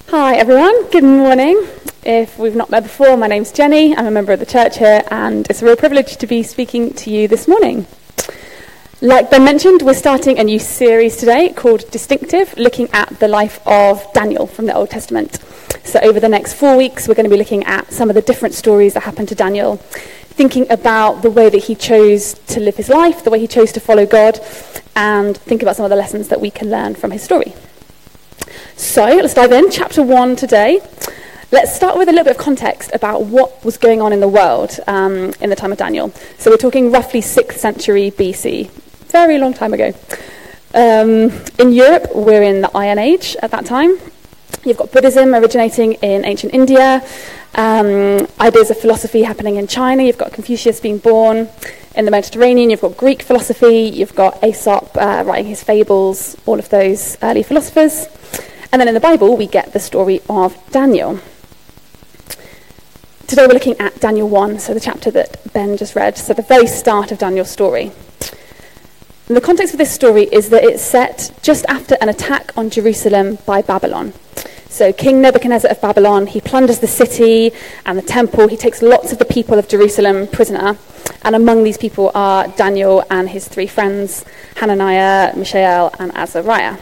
Hi everyone, good morning. If we've not met before, my name's Jenny. I'm a member of the church here and it's a real privilege to be speaking to you this morning. Like Ben mentioned, we're starting a new series today called Distinctive, looking at the life of Daniel from the Old Testament. So over the next 4 weeks, we're going to be looking at some of the different stories that happened to Daniel, thinking about the way that he chose to live his life, the way he chose to follow God, and think about some of the lessons that we can learn from his story. So let's dive in. Chapter 1 today. Let's start with a little bit of context about what was going on in the world in the time of Daniel. So we're talking roughly 6th century BC, very long time ago. In Europe, we're in the Iron Age at that time. You've got Buddhism originating in ancient India, ideas of philosophy happening in China. You've got Confucius being born in the Mediterranean. You've got Greek philosophy. You've got Aesop writing his fables, all of those early philosophers. And then in the Bible, we get the story of Daniel. Today we're looking at Daniel 1, so the chapter that Ben just read, so the very start of Daniel's story. And the context of this story is that it's set just after an attack on Jerusalem by Babylon. So King Nebuchadnezzar of Babylon, he plunders the city and the temple. He takes lots of the people of Jerusalem prisoner. And among these people are Daniel and his 3 friends, Hananiah, Mishael, and Azariah.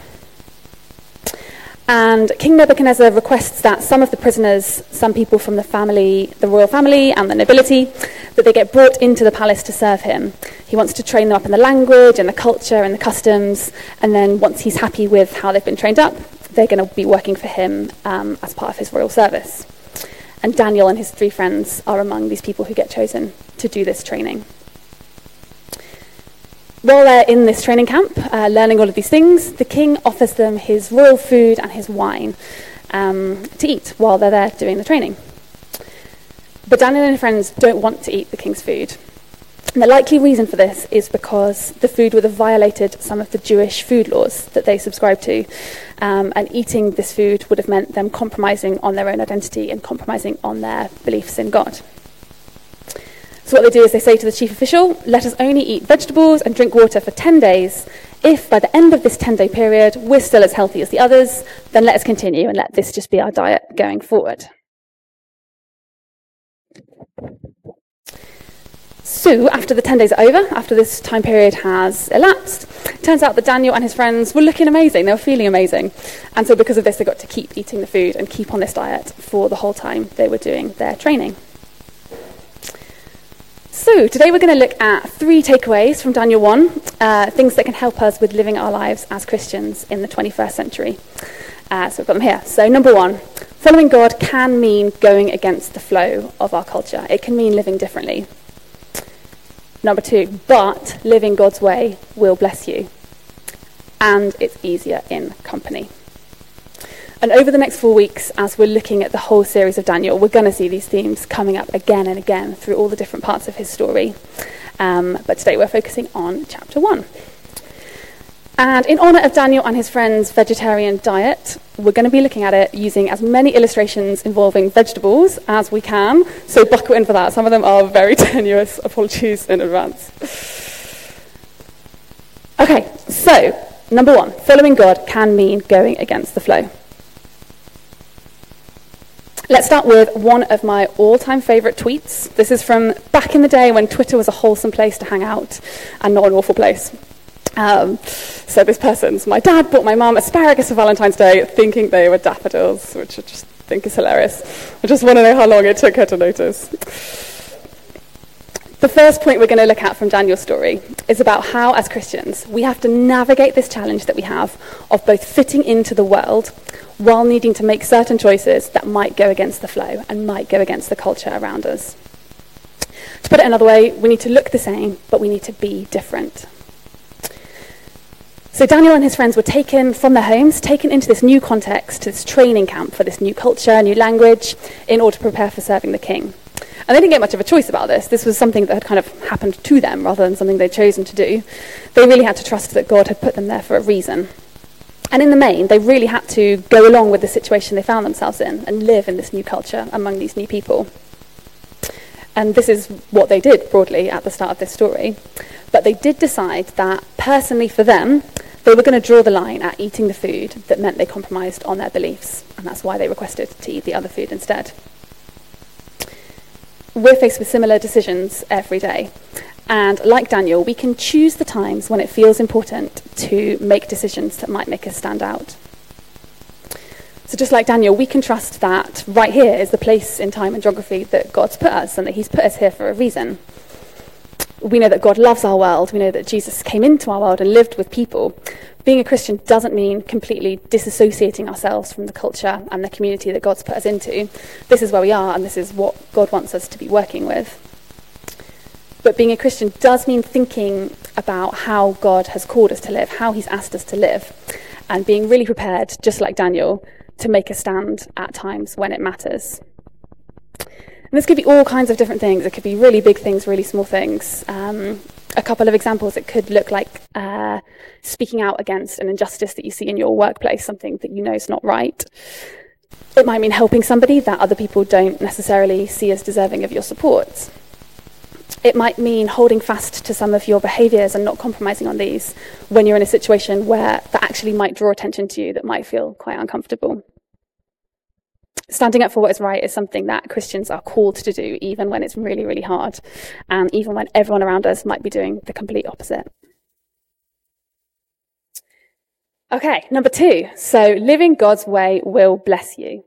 And King Nebuchadnezzar requests that some of the prisoners, some people from the royal family and the nobility, that they get brought into the palace to serve him. He wants to train them up in the language and the culture and the customs, and then once he's happy with how they've been trained up, they're going to be working for him as part of his royal service. And Daniel and his 3 friends are among these people who get chosen to do this training. While they're in this training camp, learning all of these things, the king offers them his royal food and his wine to eat while they're there doing the training. But Daniel and his friends don't want to eat the king's food. And the likely reason for this is because the food would have violated some of the Jewish food laws that they subscribe to. And eating this food would have meant them compromising on their own identity and compromising on their beliefs in God. So what they do is they say to the chief official, let us only eat vegetables and drink water for 10 days. If by the end of this 10-day period we're still as healthy as the others, then let us continue and let this just be our diet going forward. So after the 10 days are over, after this time period has elapsed, it turns out that Daniel and his friends were looking amazing, they were feeling amazing. And so because of this, they got to keep eating the food and keep on this diet for the whole time they were doing their training. So today we're going to look at 3 takeaways from Daniel 1, things that can help us with living our lives as Christians in the 21st century. So we've got them here. So number 1, following God can mean going against the flow of our culture. It can mean living differently. Number 2, but living God's way will bless you. And it's easier in company. And over the next 4 weeks, as we're looking at the whole series of Daniel, we're going to see these themes coming up again and again through all the different parts of his story. But today we're focusing on chapter 1. And in honour of Daniel and his friends' vegetarian diet, we're going to be looking at it using as many illustrations involving vegetables as we can. So buckle in for that. Some of them are very tenuous. Apologies in advance. Okay, so number 1, following God can mean going against the flow. Let's start with one of my all-time favourite tweets. This is from back in the day when Twitter was a wholesome place to hang out and not an awful place. So this person's, my dad bought my mum asparagus for Valentine's Day thinking they were daffodils, which I just think is hilarious. I just want to know how long it took her to notice. The first point we're going to look at from Daniel's story is about how, as Christians, we have to navigate this challenge that we have of both fitting into the world while needing to make certain choices that might go against the flow and might go against the culture around us. To put it another way, we need to look the same, but we need to be different. So Daniel and his friends were taken from their homes, taken into this new context, to this training camp for this new culture, new language, in order to prepare for serving the king. And they didn't get much of a choice about this. This was something that had kind of happened to them rather than something they'd chosen to do. They really had to trust that God had put them there for a reason. And in the main, they really had to go along with the situation they found themselves in and live in this new culture among these new people. And this is what they did broadly at the start of this story. But they did decide that personally for them, They were going to draw the line at eating the food that meant they compromised on their beliefs, and that's why they requested to eat the other food instead. We're faced with similar decisions every day, and like Daniel, we can choose the times when it feels important to make decisions that might make us stand out. So just like Daniel, we can trust that right here is the place in time and geography that God's put us, and that he's put us here for a reason. We know that God loves our world. We know that Jesus came into our world and lived with people. Being a Christian doesn't mean completely disassociating ourselves from the culture and the community that God's put us into. This is where we are, and this is what God wants us to be working with. But being a Christian does mean thinking about how God has called us to live, how he's asked us to live, and being really prepared, just like Daniel, to make a stand at times when it matters. And this could be all kinds of different things. It could be really big things, really small things. A couple of examples, it could look like speaking out against an injustice that you see in your workplace, something that you know is not right. It might mean helping somebody that other people don't necessarily see as deserving of your support. It might mean holding fast to some of your behaviours and not compromising on these when you're in a situation where that actually might draw attention to you that might feel quite uncomfortable. Standing up for what is right is something that Christians are called to do, even when it's really, really hard, and even when everyone around us might be doing the complete opposite. Okay, number 2. So living God's way will bless you.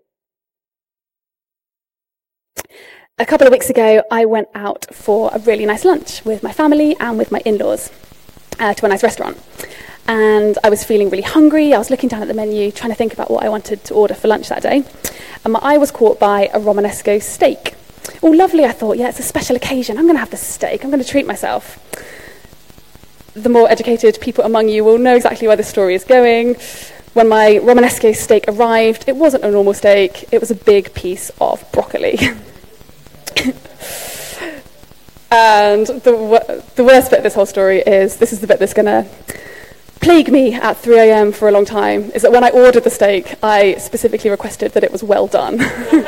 A couple of weeks ago, I went out for a really nice lunch with my family and with my in-laws to a nice restaurant. And I was feeling really hungry. I was looking down at the menu, trying to think about what I wanted to order for lunch that day. And my eye was caught by a Romanesco steak. Oh, lovely, I thought. Yeah, it's a special occasion. I'm going to have this steak. I'm going to treat myself. The more educated people among you will know exactly where this story is going. When my Romanesco steak arrived, it wasn't a normal steak. It was a big piece of broccoli. And the worst bit of this whole story is, this is the bit that's going to plague me at 3 a.m. for a long time, is that when I ordered the steak, I specifically requested that it was well done.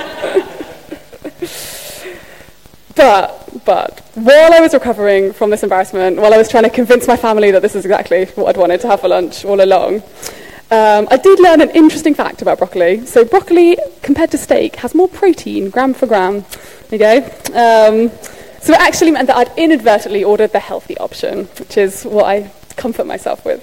But while I was recovering from this embarrassment, while I was trying to convince my family that this is exactly what I'd wanted to have for lunch all along, I did learn an interesting fact about broccoli. So broccoli, compared to steak, has more protein, gram for gram. There you go. So it actually meant that I'd inadvertently ordered the healthy option, which is what I comfort myself with.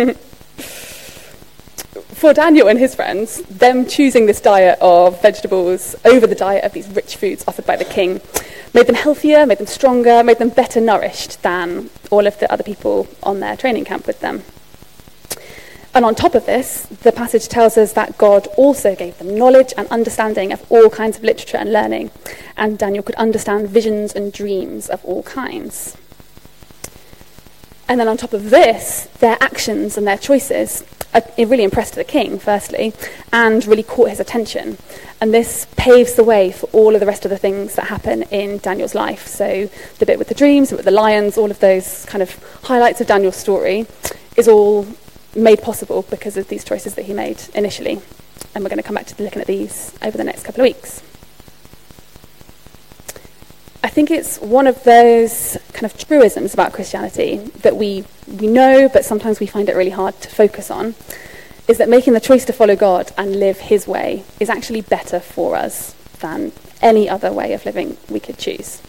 For Daniel and his friends, them choosing this diet of vegetables over the diet of these rich foods offered by the king made them healthier, made them stronger, made them better nourished than all of the other people on their training camp with them. And on top of this, the passage tells us that God also gave them knowledge and understanding of all kinds of literature and learning, and Daniel could understand visions and dreams of all kinds. And then on top of this, their actions and their choices really impressed the king, firstly, and really caught his attention. And this paves the way for all of the rest of the things that happen in Daniel's life. So the bit with the dreams, the bit with the lions, all of those kind of highlights of Daniel's story is all made possible because of these choices that he made initially. And we're going to come back to looking at these over the next couple of weeks. I think it's one of those kind of truisms about Christianity that we know, but sometimes we find it really hard to focus on, is that making the choice to follow God and live his way is actually better for us than any other way of living we could choose.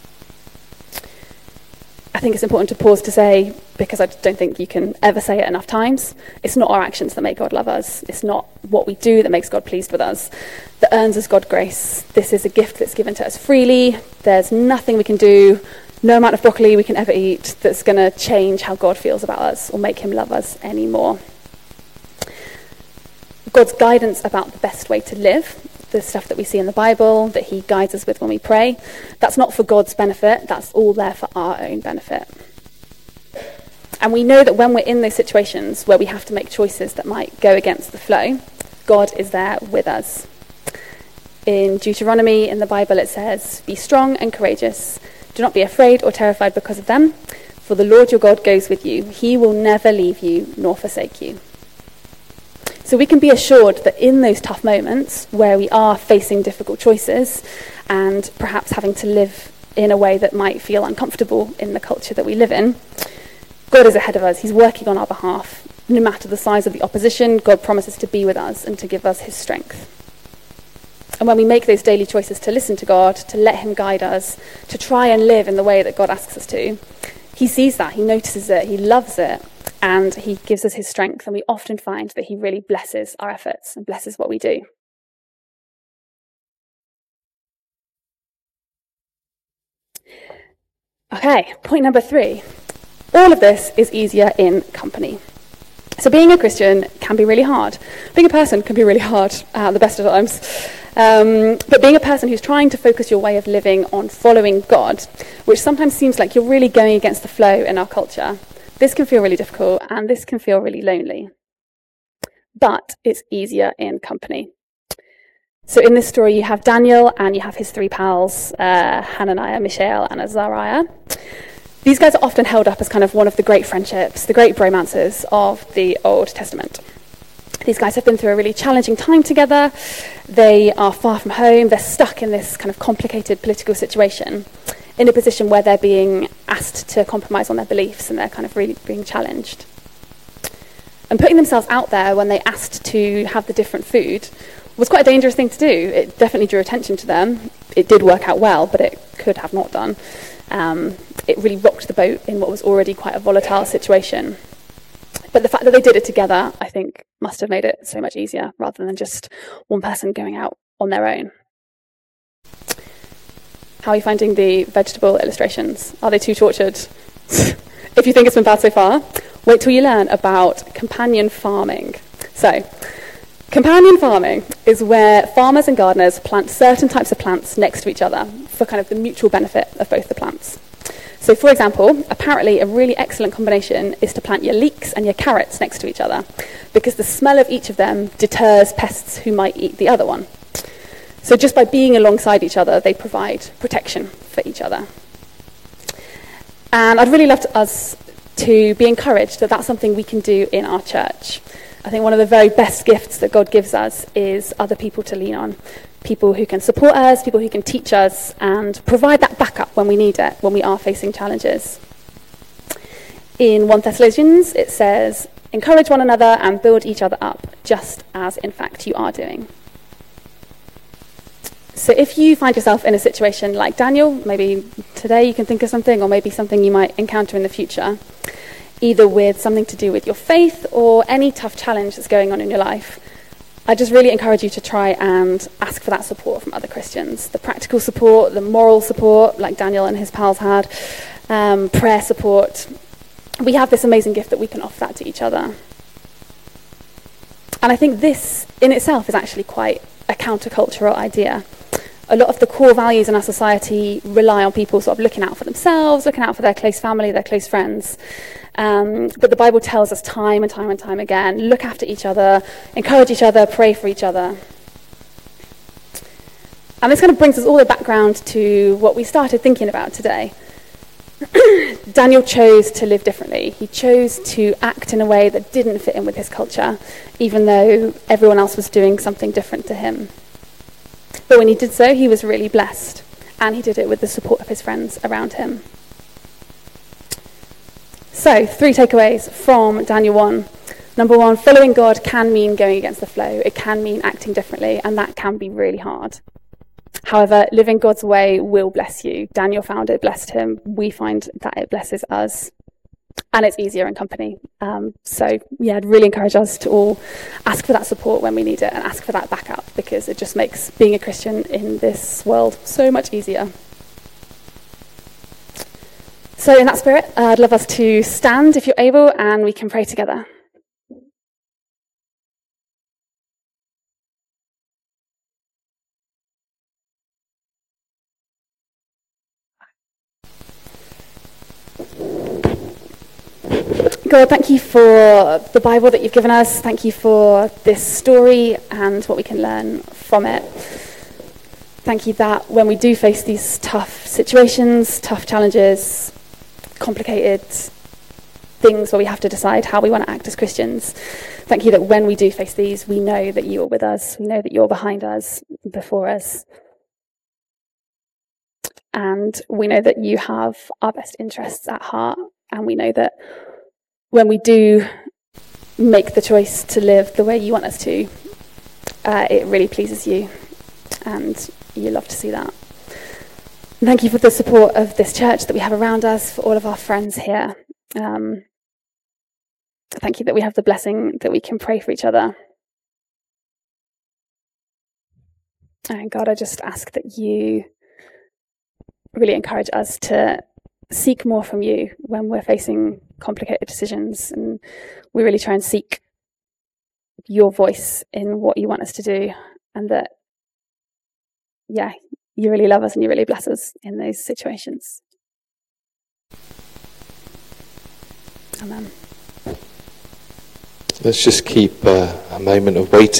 I think it's important to pause to say, because I don't think you can ever say it enough times, it's not our actions that make God love us. It's not what we do that makes God pleased with us, that earns us God's grace. This is a gift that's given to us freely. There's nothing we can do, no amount of broccoli we can ever eat that's going to change how God feels about us or make him love us anymore. God's guidance about the best way to live, the stuff that we see in the Bible, that he guides us with when we pray, that's not for God's benefit, that's all there for our own benefit. And we know that when we're in those situations where we have to make choices that might go against the flow, God is there with us. In Deuteronomy, in the Bible, it says, "Be strong and courageous. Do not be afraid or terrified because of them, for the Lord your God goes with you. He will never leave you nor forsake you." So we can be assured that in those tough moments where we are facing difficult choices and perhaps having to live in a way that might feel uncomfortable in the culture that we live in, God is ahead of us. He's working on our behalf. no matter the size of the opposition, God promises to be with us and to give us his strength. And when we make those daily choices to listen to God, to let him guide us, to try and live in the way that God asks us to, he sees that, he notices it, he loves it, and he gives us his strength. And we often find that he really blesses our efforts and blesses what we do. Okay, point number 3. All of this is easier in company. So being a Christian can be really hard. Being a person can be really hard at the best of times. But being a person who's trying to focus your way of living on following God, which sometimes seems like you're really going against the flow in our culture, this can feel really difficult and this can feel really lonely. But it's easier in company. So in this story, you have Daniel and you have his 3 pals, Hananiah, Mishael, and Azariah. These guys are often held up as kind of one of the great friendships, the great bromances of the Old Testament. These guys have been through a really challenging time together. They are far from home. They're stuck in this kind of complicated political situation, in a position where they're being asked to compromise on their beliefs and they're kind of really being challenged. And putting themselves out there when they asked to have the different food was quite a dangerous thing to do. It definitely drew attention to them. It did work out well, but it could have not done. It really rocked the boat in what was already quite a volatile situation. But the fact that they did it together, I think, must have made it so much easier, rather than just one person going out on their own. How are you finding the vegetable illustrations? Are they too tortured? If you think it's been bad so far, wait till you learn about companion farming. So, companion farming is where farmers and gardeners plant certain types of plants next to each other for kind of the mutual benefit of both the plants. So, for example, apparently a really excellent combination is to plant your leeks and your carrots next to each other, because the smell of each of them deters pests who might eat the other one. So just by being alongside each other, they provide protection for each other. And I'd really love us to be encouraged that that's something we can do in our church. I think one of the very best gifts that God gives us is other people to lean on. People who can support us, people who can teach us, and provide that backup when we need it, when we are facing challenges. In 1 Thessalonians, it says, "Encourage one another and build each other up, just as in fact you are doing." So if you find yourself in a situation like Daniel, maybe today you can think of something, or maybe something you might encounter in the future, either with something to do with your faith or any tough challenge that's going on in your life, I just really encourage you to try and ask for that support from other Christians. The practical support, the moral support, like Daniel and his pals had, prayer support. We have this amazing gift that we can offer that to each other. And I think this in itself is actually quite a countercultural idea. A lot of the core values in our society rely on people sort of looking out for themselves, looking out for their close family, their close friends. But the Bible tells us time and time and time again, look after each other, encourage each other, pray for each other. And this kind of brings us all the background to what we started thinking about today. Daniel chose to live differently. He chose to act in a way that didn't fit in with his culture, even though everyone else was doing something different to him. But when he did so, he was really blessed, and he did it with the support of his friends around him. So, 3 takeaways from Daniel 1. Number 1, following God can mean going against the flow. It can mean acting differently, and that can be really hard. However, living God's way will bless you. Daniel found it blessed him. We find that it blesses us. And it's easier in company. I'd really encourage us to all ask for that support when we need it and ask for that backup, because it just makes being a Christian in this world so much easier. So in that spirit, I'd love us to stand if you're able, and we can pray together. God, thank you for the Bible that you've given us. Thank you for this story and what we can learn from it. Thank you that when we do face these tough situations, tough challenges, complicated things where we have to decide how we want to act as Christians, thank you that when we do face these, we know that you are with us. We know that you're behind us, before us. And we know that you have our best interests at heart. And we know that when we do make the choice to live the way you want us to, it really pleases you, and you love to see that. And thank you for the support of this church that we have around us, for all of our friends here. Thank you that we have the blessing that we can pray for each other. And God, I just ask that you really encourage us to seek more from you when we're facing complicated decisions, and we really try and seek your voice in what you want us to do, and that, you really love us and you really bless us in those situations. Amen. Let's just keep a moment of waiting.